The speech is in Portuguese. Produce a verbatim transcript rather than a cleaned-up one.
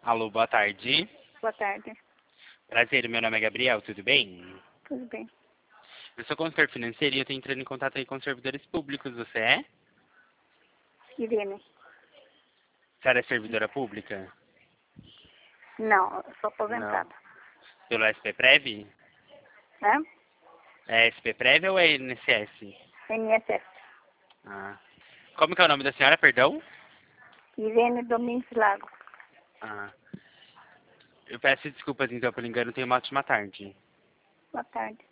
Alô, boa tarde. Boa tarde. Prazer, meu nome é Gabriel, tudo bem? Tudo bem. Eu sou consultor financeiro e eu estou entrando em contato aí com os servidores públicos, você é? Irene. A senhora é servidora pública? Não, eu sou Não. aposentada. Pelo S P Prev? Hã? É S P Prev ou é I N S S? N S S. Ah. Como que é o nome da senhora, perdão? Irene Domingos Lago. Ah. Eu peço desculpas então pelo engano, tenha uma ótima tarde. Boa tarde.